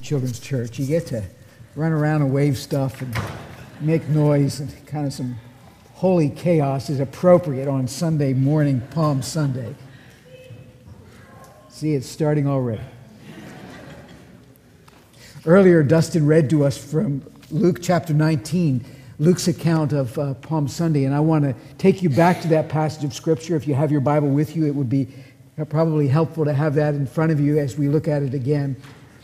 Children's Church. You get to run around and wave stuff and make noise, and kind of some holy chaos is appropriate on Sunday morning, Palm Sunday. See, it's starting already. Earlier, Dustin read to us from Luke chapter 19, Luke's account of Palm Sunday, and I want to take you back to that passage of Scripture. If you have your Bible with you, it would be probably helpful to have that in front of you as we look at it again.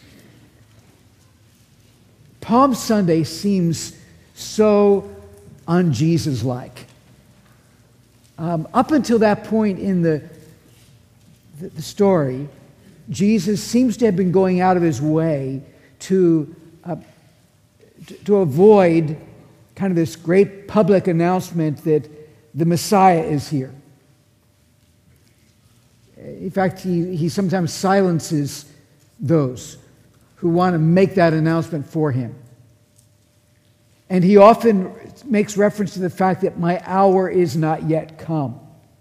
Palm Sunday seems so un-Jesus-like. Up until that point in the story, Jesus seems to have been going out of his way to avoid kind of this great public announcement that the Messiah is here. In fact, he sometimes silences those who want to make that announcement for him. And he often makes reference to the fact that my hour is not yet come.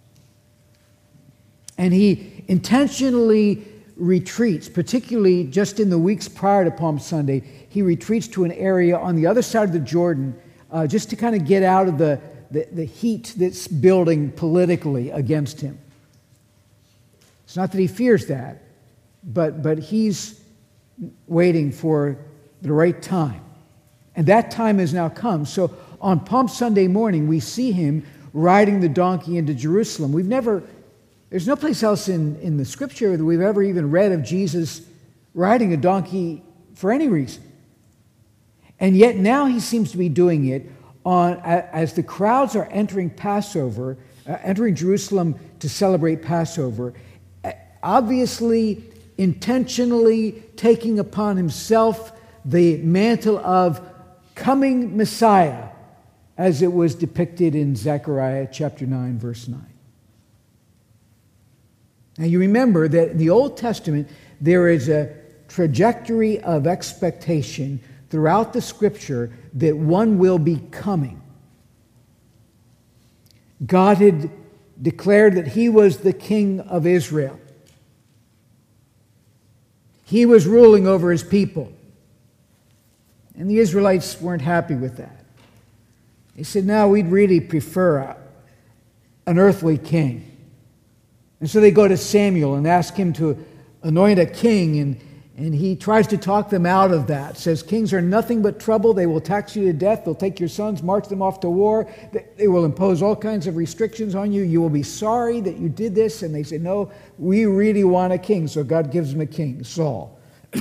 And he intentionally retreats, particularly just in the weeks prior to Palm Sunday. He retreats to an area on the other side of the Jordan just to kind of get out of the heat that's building politically against him. It's not that he fears that, but he's waiting for the right time. And that time has now come. So on Palm Sunday morning, we see him riding the donkey into Jerusalem. There's no place else in the Scripture that we've ever even read of Jesus riding a donkey for any reason. And yet now he seems to be doing it as the crowds are entering Passover, entering Jerusalem to celebrate Passover, obviously, intentionally taking upon himself the mantle of coming Messiah, as it was depicted in Zechariah chapter 9, verse 9. Now you remember that in the Old Testament, there is a trajectory of expectation throughout the Scripture that one will be coming. God had declared that he was the King of Israel. He was ruling over his people. And the Israelites weren't happy with that. They said, no, we'd really prefer an earthly king. And so they go to Samuel and ask him to anoint a king, and he tries to talk them out of that. Says, kings are nothing but trouble. They will tax you to death. They'll take your sons, march them off to war. They will impose all kinds of restrictions on you. You will be sorry that you did this. And they say, no, we really want a king. So God gives them a king, Saul.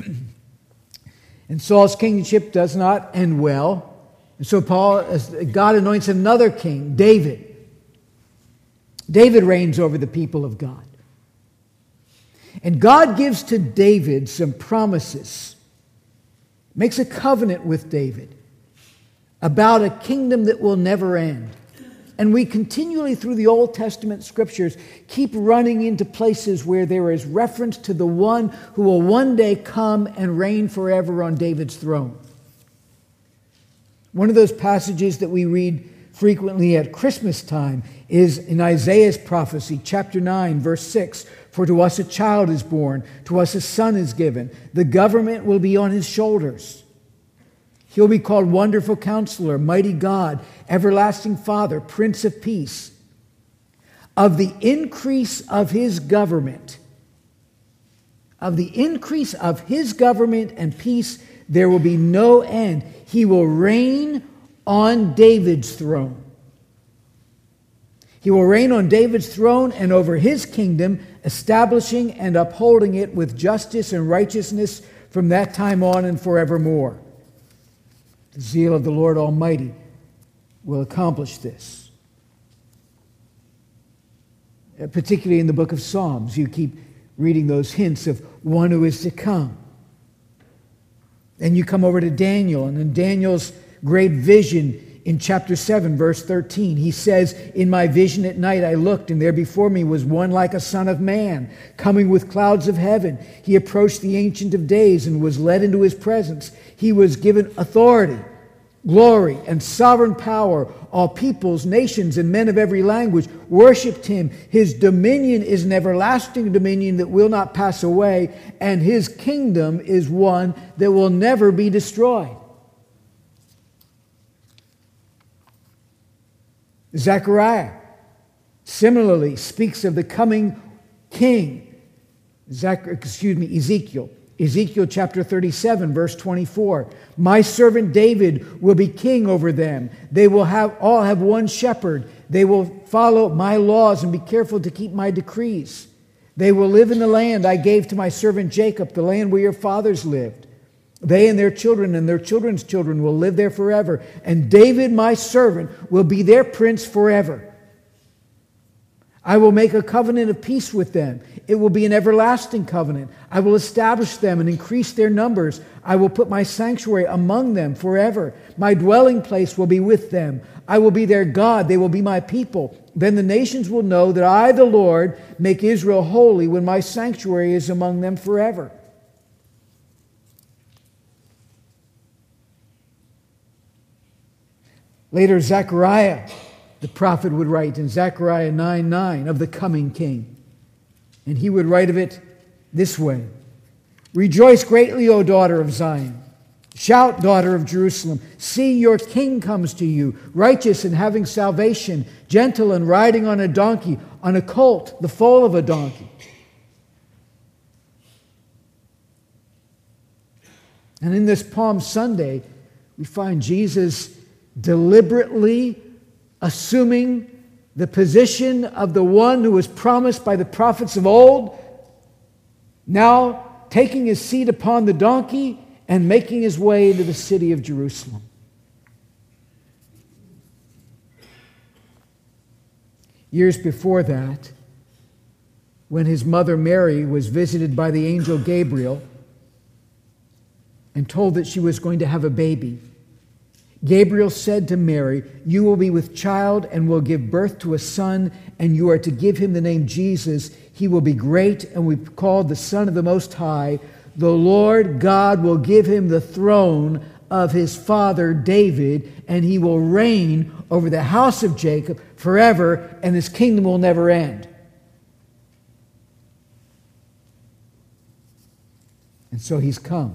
And Saul's kingship does not end well. And so God anoints another king, David. David reigns over the people of God. And God gives to David some promises, makes a covenant with David about a kingdom that will never end. And we continually, through the Old Testament Scriptures, keep running into places where there is reference to the one who will one day come and reign forever on David's throne. One of those passages that we read frequently at Christmas time is in Isaiah's prophecy, chapter 9, verse 6. For to us a child is born, to us a son is given. The government will be on his shoulders. He'll be called Wonderful Counselor, Mighty God, Everlasting Father, Prince of Peace. Of the increase of his government, and peace, there will be no end. He will reign on David's throne. He will reign on David's throne and over his kingdom, establishing and upholding it with justice and righteousness from that time on and forevermore. The zeal of the Lord Almighty will accomplish this. Particularly in the book of Psalms, you keep reading those hints of one who is to come. Then you come over to Daniel, and in Daniel's great vision in chapter 7, verse 13, he says, in my vision at night I looked, and there before me was one like a son of man, coming with clouds of heaven. He approached the Ancient of Days and was led into his presence. He was given authority glory, and sovereign power. All peoples, nations, and men of every language worshipped him. His dominion is an everlasting dominion that will not pass away, and his kingdom is one that will never be destroyed. Zechariah similarly speaks of the coming king. Ezekiel. Ezekiel chapter 37, verse 24. My servant David will be king over them. They will all have one shepherd. They will follow my laws and be careful to keep my decrees. They will live in the land I gave to my servant Jacob, the land where your fathers lived. They and their children's children will live there forever. And David, my servant, will be their prince forever. I will make a covenant of peace with them. It will be an everlasting covenant. I will establish them and increase their numbers. I will put my sanctuary among them forever. My dwelling place will be with them. I will be their God. They will be my people. Then the nations will know that I, the Lord, make Israel holy when my sanctuary is among them forever. Later, Zechariah, the prophet, would write in Zechariah 9:9 of the coming king. And he would write of it this way. Rejoice greatly, O daughter of Zion. Shout, daughter of Jerusalem. See, your king comes to you, righteous and having salvation, gentle and riding on a donkey, on a colt, the foal of a donkey. And in this Palm Sunday, we find Jesus deliberately assuming the position of the one who was promised by the prophets of old, now taking his seat upon the donkey and making his way into the city of Jerusalem. Years before that, when his mother Mary was visited by the angel Gabriel and told that she was going to have a baby, Gabriel said to Mary, you will be with child and will give birth to a son, and you are to give him the name Jesus. He will be great and will be called the Son of the Most High. The Lord God will give him the throne of his father David, and he will reign over the house of Jacob forever, and his kingdom will never end. And so he's come.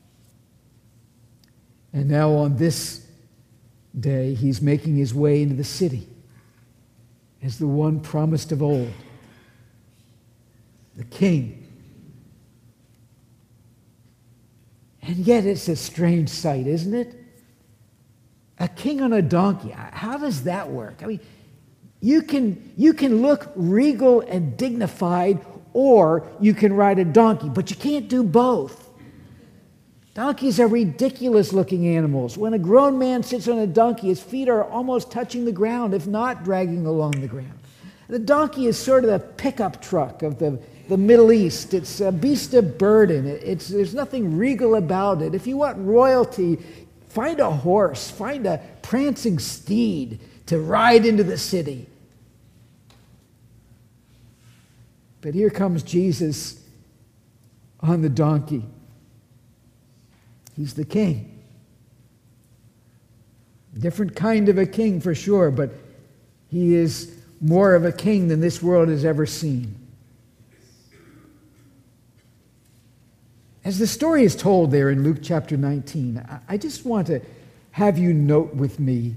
And now on this day, he's making his way into the city as the one promised of old, the king. And yet it's a strange sight, isn't it? A king on a donkey. How does that work? I mean, you can look regal and dignified, or you can ride a donkey, but you can't do both. Donkeys are ridiculous-looking animals. When a grown man sits on a donkey, his feet are almost touching the ground, if not dragging along the ground. The donkey is sort of the pickup truck of the Middle East. It's a beast of burden. There's nothing regal about it. If you want royalty, find a horse, find a prancing steed to ride into the city. But here comes Jesus on the donkey. He's the king. Different kind of a king for sure, but he is more of a king than this world has ever seen. As the story is told there in Luke chapter 19, I just want to have you note with me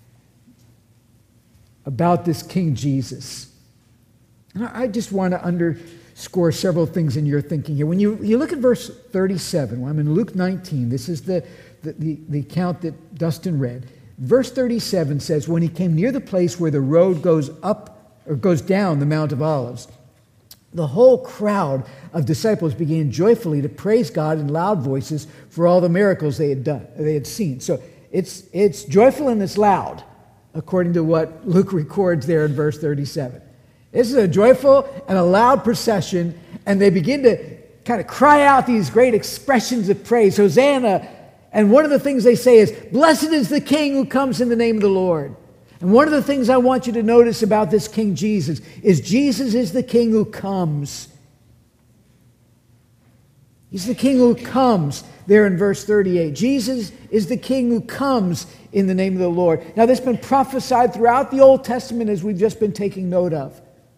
about this King Jesus. And I just want to underscore several things in your thinking here. When you look at verse 37, when I'm in Luke 19, this is the account that Dustin read. Verse 37 says, when he came near the place where the road goes up or goes down the Mount of Olives, the whole crowd of disciples began joyfully to praise God in loud voices for all the miracles they had seen. So it's joyful and it's loud, according to what Luke records there in verse 37. This is a joyful and a loud procession, and they begin to kind of cry out these great expressions of praise. Hosanna. And one of the things they say is, blessed is the King who comes in the name of the Lord. And one of the things I want you to notice about this King Jesus is the King who comes. He's the King who comes there in verse 38. Jesus is the King who comes in the name of the Lord. Now, this has been prophesied throughout the Old Testament, as we've just been taking note of.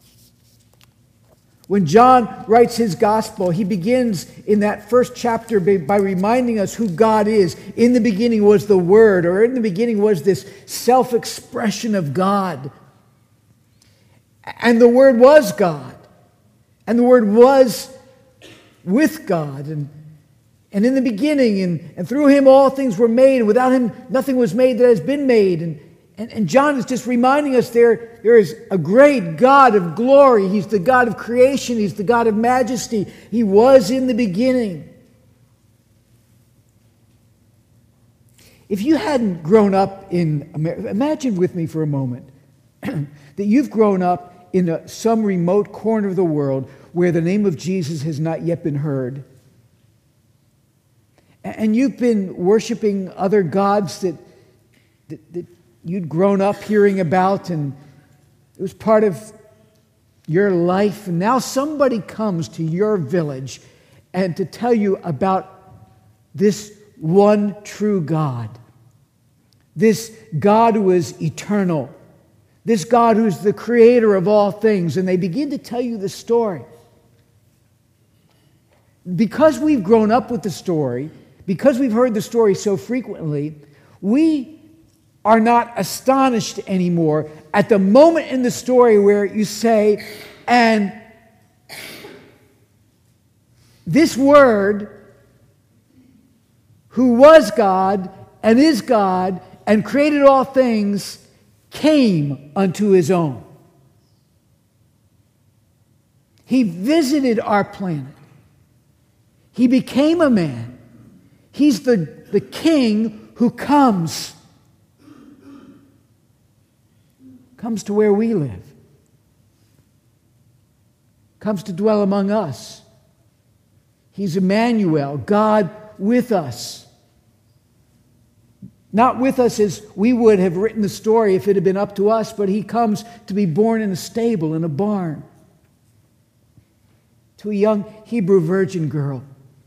When John writes his gospel, he begins in that first chapter by reminding us who God is. In the beginning was the Word, or in the beginning was this self-expression of God. And the Word was God. And the Word was with God. And in the beginning, and through Him all things were made, and without Him nothing was made that has been made. And John is just reminding us there is a great God of glory. He's the God of creation. He's the God of majesty. He was in the beginning. If you hadn't grown up in America, imagine with me for a moment that you've grown up in some remote corner of the world where the name of Jesus has not yet been heard. And you've been worshiping other gods that you'd grown up hearing about, and it was part of your life. And now somebody comes to your village and to tell you about this one true God. This God who is eternal. This God who's the creator of all things. And they begin to tell you the story. Because we've grown up with the story, because we've heard the story so frequently, we are not astonished anymore at the moment in the story where you say, and this Word, who was God and is God and created all things, came unto His own. He visited our planet. He became a man. He's the King who comes to where we live, comes to dwell among us. He's Emmanuel, God with us. Not with us as we would have written the story if it had been up to us, but He comes to be born in a stable, in a barn, to a young Hebrew virgin girl.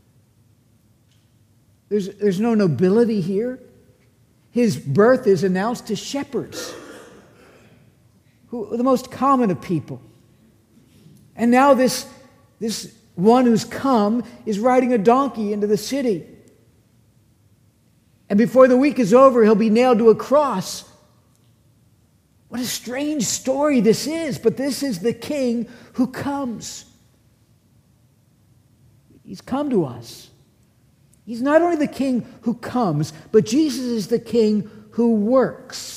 There's no nobility here. His birth is announced to shepherds, who are the most common of people. And now this one who's come is riding a donkey into the city. And before the week is over, he'll be nailed to a cross. What a strange story this is, but this is the King who comes. He's come to us. He's not only the King who comes, but Jesus is the King who works.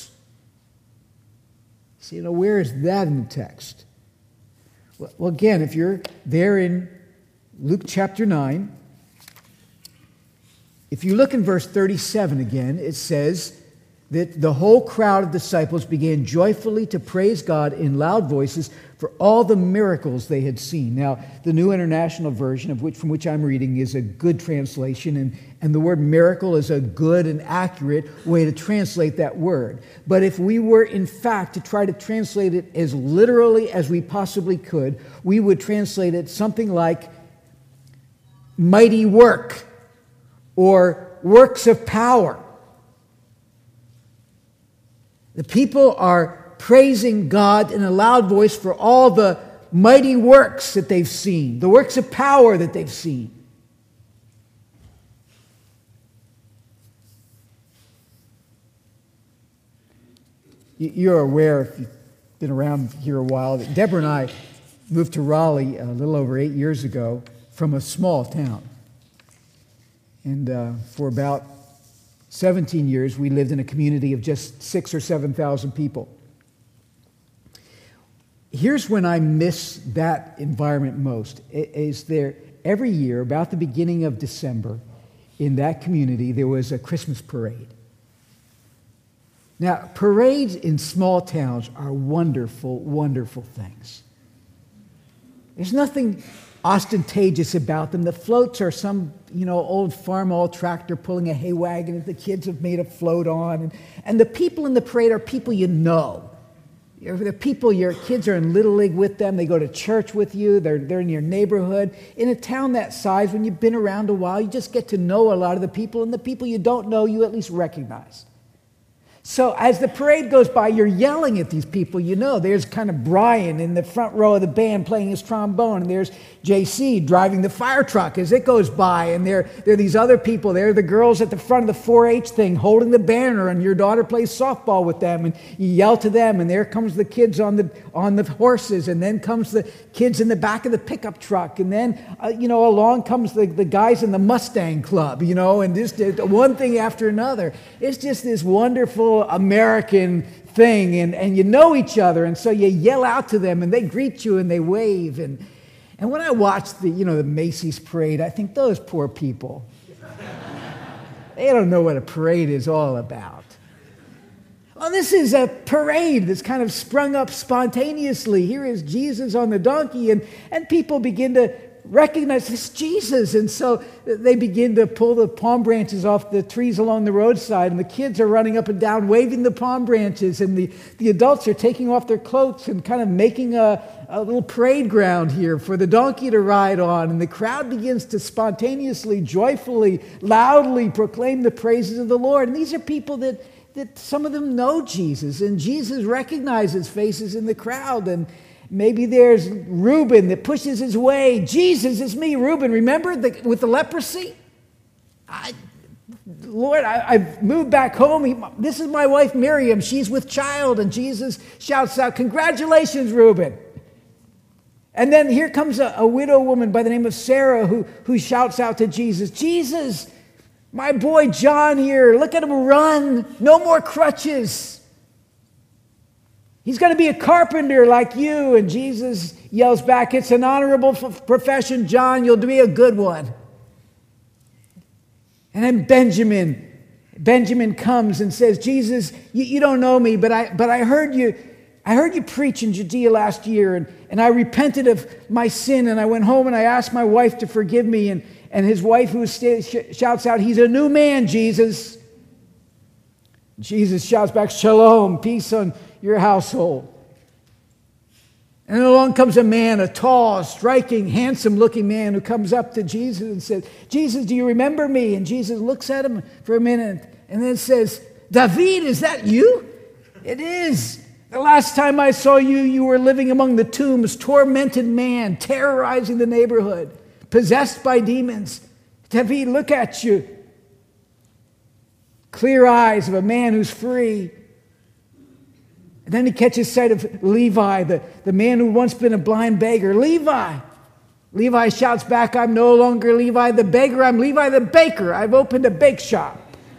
See, where is that in the text? Well, again, if you're there in Luke chapter 9, if you look in verse 37 again, it says that the whole crowd of disciples began joyfully to praise God in loud voices for all the miracles they had seen. Now, the New International Version, from which I'm reading, is a good translation, and the word miracle is a good and accurate way to translate that word. But if we were, in fact, to try to translate it as literally as we possibly could, we would translate it something like mighty work or works of power. The people are praising God in a loud voice for all the mighty works that they've seen, the works of power that they've seen. You're aware, if you've been around here a while, that Deborah and I moved to Raleigh a little over 8 years ago from a small town. And for about 17 years, we lived in a community of just 6,000 or 7,000 people. Here's when I miss that environment most. Is there every year, about the beginning of December, in that community, there was a Christmas parade. Now, parades in small towns are wonderful, wonderful things. There's nothing ostentatious about them. The floats are some, old farm tractor pulling a hay wagon that the kids have made a float on. And the people in the parade are people you know. The people, your kids are in Little League with them. They go to church with you. They're in your neighborhood. In a town that size, when you've been around a while, you just get to know a lot of the people. And the people you don't know, you at least recognize. So as the parade goes by, you're yelling at these people you know. There's kind of Brian in the front row of the band playing his trombone, and there's JC driving the fire truck as it goes by, and there are these other people. There are the girls at the front of the 4-H thing holding the banner, and your daughter plays softball with them, and you yell to them, and there comes the kids on the horses, and then comes the kids in the back of the pickup truck, and then along comes the guys in the Mustang Club, and just one thing after another. It's just this wonderful American thing, and you know each other, and so you yell out to them, and they greet you and they wave. And when I watch the Macy's parade, I think those poor people, they don't know what a parade is all about. Well, this is a parade that's kind of sprung up spontaneously. Here is Jesus on the donkey, and people begin to recognize this Jesus. And so they begin to pull the palm branches off the trees along the roadside, and the kids are running up and down waving the palm branches, and the adults are taking off their cloaks and kind of making a little parade ground here for the donkey to ride on. And the crowd begins to spontaneously, joyfully, loudly proclaim the praises of the Lord. And these are people that some of them know Jesus, and Jesus recognizes faces in the crowd. And maybe there's Reuben that pushes his way. Jesus, it's me, Reuben. Remember with the leprosy? Lord, I've moved back home. This is my wife Miriam. She's with child. And Jesus shouts out, "Congratulations, Reuben." And then here comes a widow woman by the name of Sarah who shouts out to Jesus, "Jesus, my boy John here, look at him run. No more crutches. He's going to be a carpenter like you." And Jesus yells back, "It's an honorable profession, John. You'll be a good one." And then Benjamin comes and says, "Jesus, you don't know me, but I heard you preach in Judea last year, and I repented of my sin, and I went home and I asked my wife to forgive me." And his wife shouts out, "He's a new man, Jesus." Jesus shouts back, "Shalom, peace on your household." And then along comes a man, a tall, striking, handsome-looking man who comes up to Jesus and says, "Jesus, do you remember me?" And Jesus looks at him for a minute and then says, "David, is that you?" "It is. The last time I saw you, you were living among the tombs, tormented man, terrorizing the neighborhood, possessed by demons. David, look at you. Clear eyes of a man who's free." And then he catches sight of Levi, the man who once been a blind beggar. "Levi!" Levi shouts back, "I'm no longer Levi the beggar, I'm Levi the baker. I've opened a bake shop."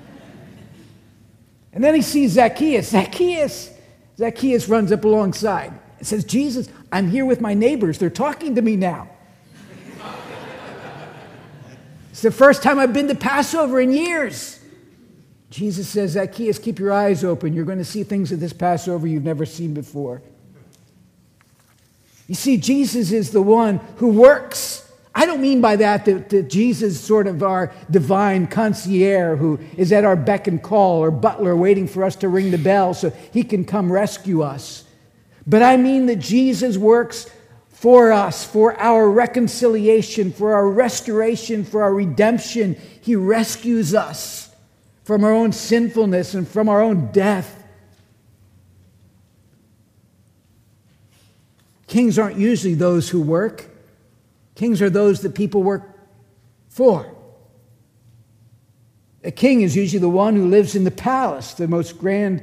And then he sees Zacchaeus. Zacchaeus runs up alongside and says, "Jesus, I'm here with my neighbors. They're talking to me now. It's the first time I've been to Passover in years." Jesus says, "Zacchaeus, keep your eyes open. You're going to see things at this Passover you've never seen before." You see, Jesus is the one who works. I don't mean by that Jesus is sort of our divine concierge who is at our beck and call, or butler waiting for us to ring the bell so he can come rescue us. But I mean that Jesus works for us, for our reconciliation, for our restoration, for our redemption. He rescues us from our own sinfulness and from our own death. Kings aren't usually those who work. Kings are those that people work for. A king is usually the one who lives in the palace, the most grand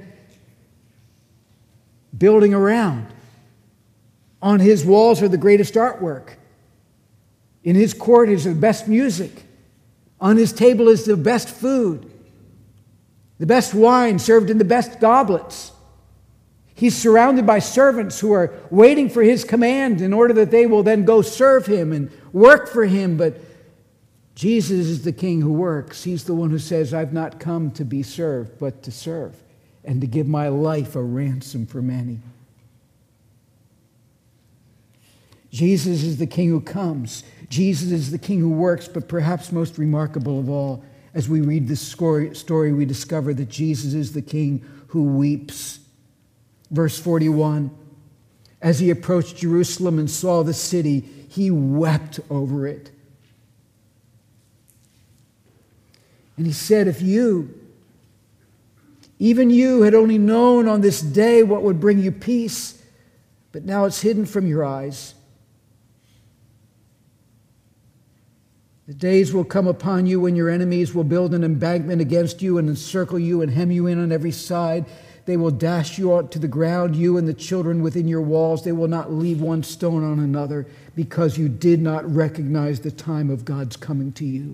building around. On his walls are the greatest artwork. In his court is the best music. On his table is the best food. The best wine served in the best goblets. He's surrounded by servants who are waiting for his command in order that they will then go serve him and work for him. But Jesus is the king who works. He's the one who says, "I've not come to be served, but to serve, and to give my life a ransom for many." Jesus is the king who comes. Jesus is the king who works, but perhaps most remarkable of all, as we read this story, we discover that Jesus is the king who weeps. Verse 41, As he approached Jerusalem and saw the city, he wept over it. And he said, if you, even you, had only known on this day what would bring you peace, but now it's hidden from your eyes. The days will come upon you when your enemies will build an embankment against you and encircle you and hem you in on every side. They will dash you to the ground, you and the children within your walls. They will not leave one stone on another, because you did not recognize the time of God's coming to you.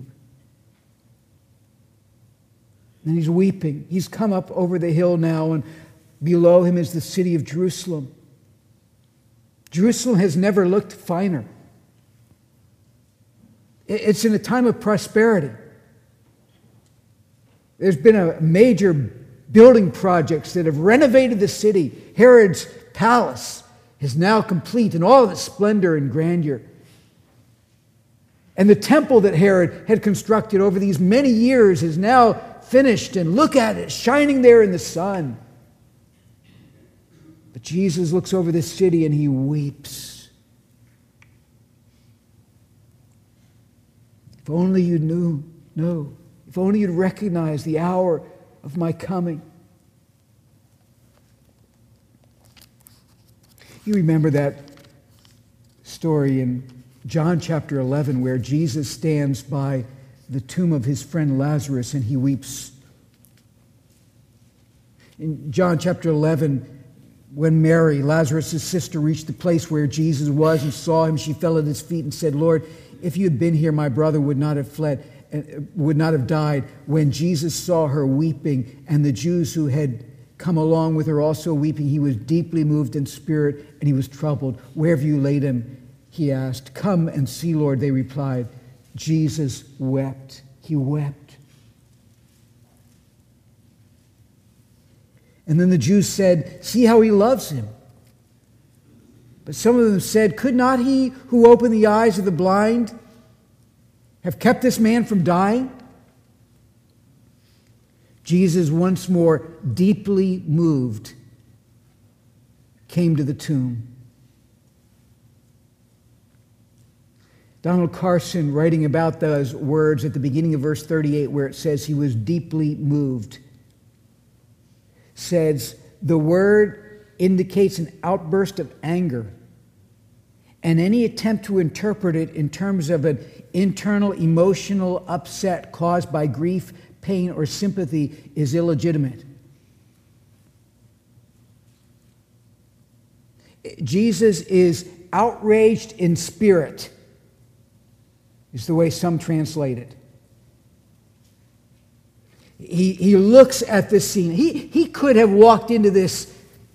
And he's weeping. He's come up over the hill now, and below him is the city of Jerusalem. Jerusalem has never looked finer. It's in a time of prosperity. There's been a major building projects that have renovated the city. Herod's palace is now complete in all of its splendor and grandeur. And the temple that Herod had constructed over these many years is now finished, and look at it, shining there in the sun. But Jesus looks over this city and he weeps. If only you knew, if only you'd recognize the hour of my coming. You remember that story in John chapter 11 where Jesus stands by the tomb of his friend Lazarus and he weeps. In John chapter 11, when Mary, Lazarus' sister, reached the place where Jesus was and saw him, she fell at his feet and said, Lord, if you had been here, my brother would not have fled, would not have died. When Jesus saw her weeping and the Jews who had come along with her also weeping, he was deeply moved in spirit and he was troubled. Where have you laid him? He asked. Come and see, Lord, they replied. Jesus wept. He wept. And then the Jews said, see how he loves him. But some of them said, could not he who opened the eyes of the blind have kept this man from dying? Jesus, once more deeply moved, came to the tomb. Donald Carson, writing about those words at the beginning of verse 38, where it says he was deeply moved, says the word indicates an outburst of anger, and any attempt to interpret it in terms of an internal emotional upset caused by grief, pain, or sympathy is illegitimate. Jesus is outraged in spirit, is the way some translate it. He looks at this scene. He could have walked into this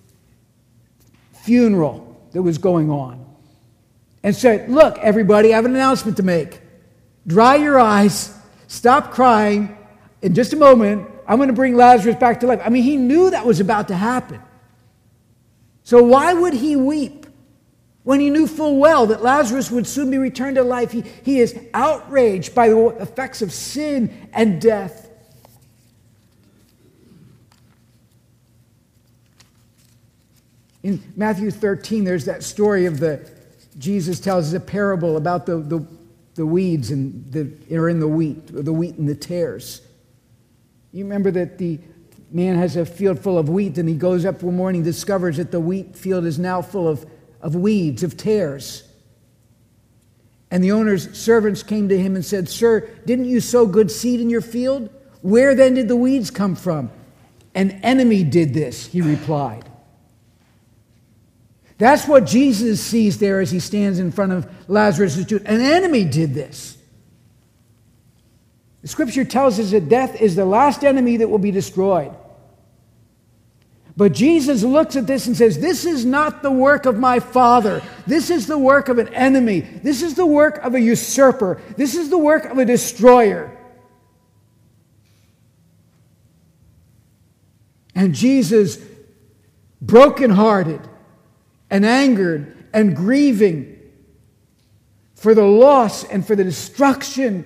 funeral that was going on and said, look, everybody, I have an announcement to make. Dry your eyes, stop crying. In just a moment, I'm going to bring Lazarus back to life. I mean, he knew that was about to happen. So why would he weep when he knew full well that Lazarus would soon be returned to life? He is outraged by the effects of sin and death. In Matthew 13, there's that story of Jesus tells us a parable about the weeds are in the wheat and the tares. You remember that the man has a field full of wheat, and he goes up one morning and discovers that the wheat field is now full of weeds, of tares. And the owner's servants came to him and said, Sir, didn't you sow good seed in your field? Where then did the weeds come from? An enemy did this, he replied. That's what Jesus sees there as he stands in front of Lazarus' tomb. An enemy did this. The scripture tells us that death is the last enemy that will be destroyed. But Jesus looks at this and says, this is not the work of my Father. This is the work of an enemy. This is the work of a usurper. This is the work of a destroyer. And Jesus, brokenhearted and angered and grieving for the loss and for the destruction,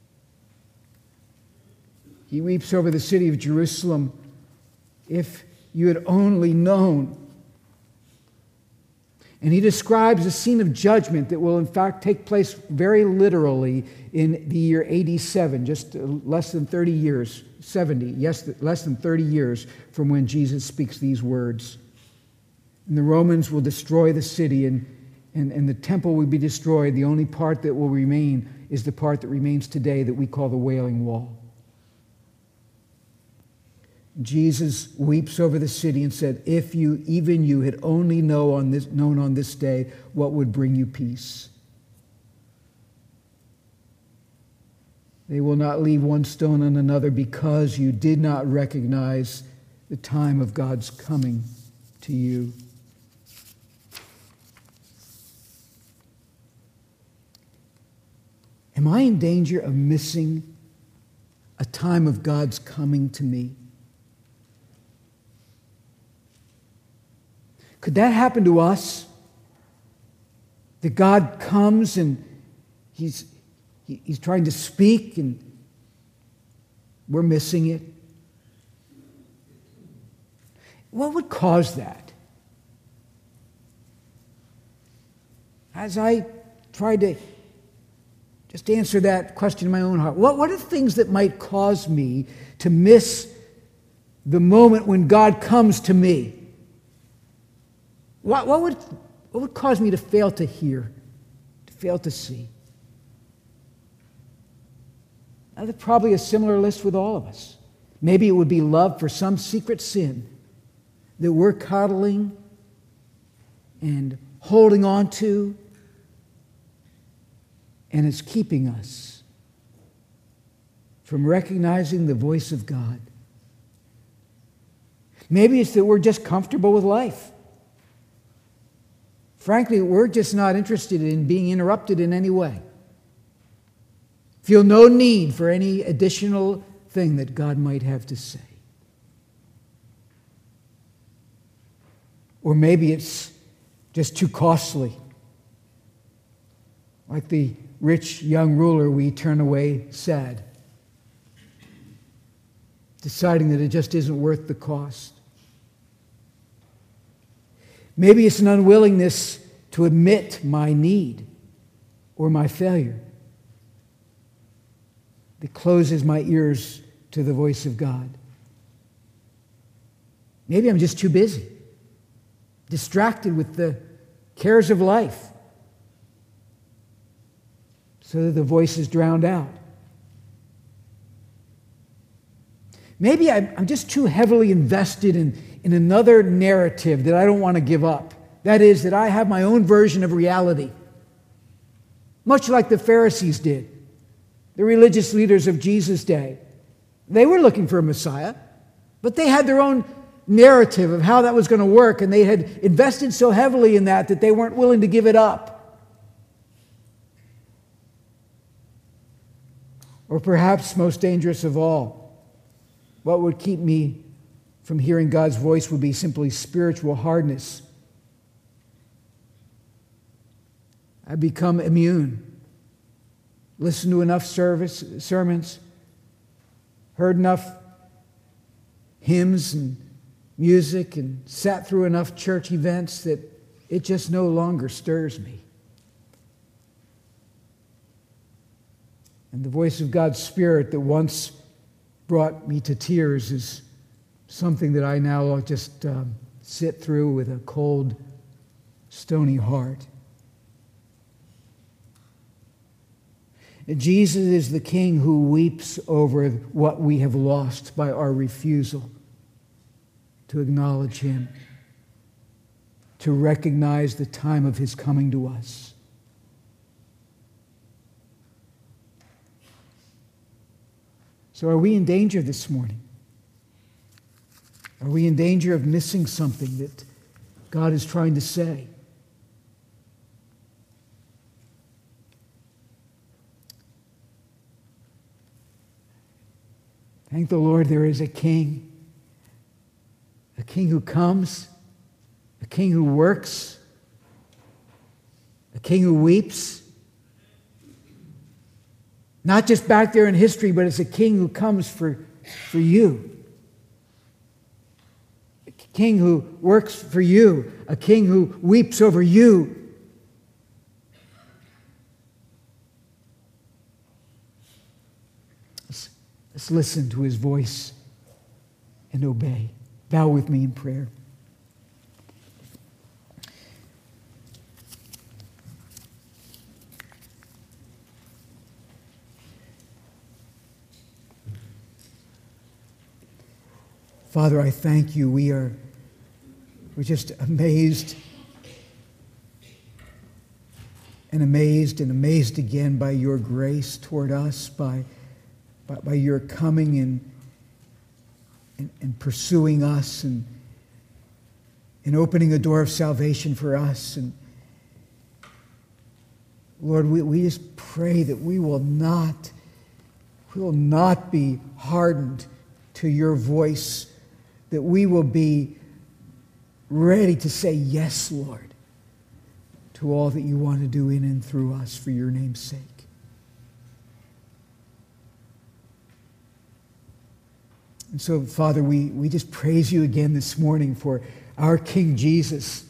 he weeps over the city of Jerusalem. If you had only known. And he describes a scene of judgment that will in fact take place very literally in the year AD 7, just less than 30 years, 70, yes, less than 30 years from when Jesus speaks these words. And the Romans will destroy the city, and the temple will be destroyed. The only part that will remain is the part that remains today that we call the Wailing Wall. Jesus weeps over the city and said, if you, even you, had only known on this day what would bring you peace. They will not leave one stone on another because you did not recognize the time of God's coming to you. Am I in danger of missing a time of God's coming to me? Could that happen to us? That God comes and He's trying to speak and we're missing it? What would cause that? As I tried to just answer that question in my own heart, what are the things that might cause me to miss the moment when God comes to me? What would cause me to fail to hear, to fail to see? Now, there's probably a similar list with all of us. Maybe it would be love for some secret sin that we're coddling and holding on to, and it's keeping us from recognizing the voice of God. Maybe it's that we're just comfortable with life. Frankly, we're just not interested in being interrupted in any way. Feel no need for any additional thing that God might have to say. Or maybe it's just too costly. Like the rich young ruler, we turn away sad, deciding that it just isn't worth the cost. Maybe it's an unwillingness to admit my need or my failure that closes my ears to the voice of God. Maybe I'm just too busy, distracted with the cares of life, so that the voice is drowned out. Maybe I'm just too heavily invested in another narrative that I don't want to give up. That is, that I have my own version of reality. Much like the Pharisees did, the religious leaders of Jesus' day. They were looking for a Messiah, but they had their own narrative of how that was going to work, and they had invested so heavily in that they weren't willing to give it up. Or perhaps most dangerous of all, what would keep me from hearing God's voice would be simply spiritual hardness. I become immune. Listened to enough sermons, heard enough hymns and music, and sat through enough church events that it just no longer stirs me. And the voice of God's Spirit that once brought me to tears is something that I now just sit through with a cold, stony heart. Jesus is the King who weeps over what we have lost by our refusal to acknowledge Him, to recognize the time of His coming to us. So are we in danger this morning? Are we in danger of missing something that God is trying to say? Thank the Lord, there is a King who comes, a King who works, a King who weeps. Not just back there in history, but it's a King who comes for you. king who works for you, a king who weeps over you. Let's listen to his voice and obey. Bow with me in prayer. Father, I thank you. We're just amazed and amazed again by your grace toward us, by your coming and pursuing us and opening a door of salvation for us. And Lord, we just pray that we will not be hardened to your voice, that we will be ready to say yes, Lord, to all that you want to do in and through us for your name's sake. And so, Father, we just praise you again this morning for our King Jesus.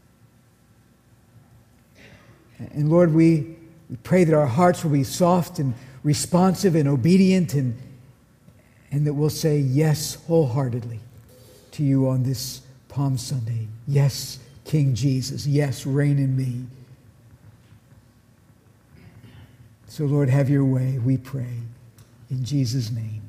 And Lord, we pray that our hearts will be soft and responsive and obedient, and that we'll say yes wholeheartedly to you on this Palm Sunday. Yes, King Jesus. Yes, reign in me. So, Lord, have your way, we pray. In Jesus' name.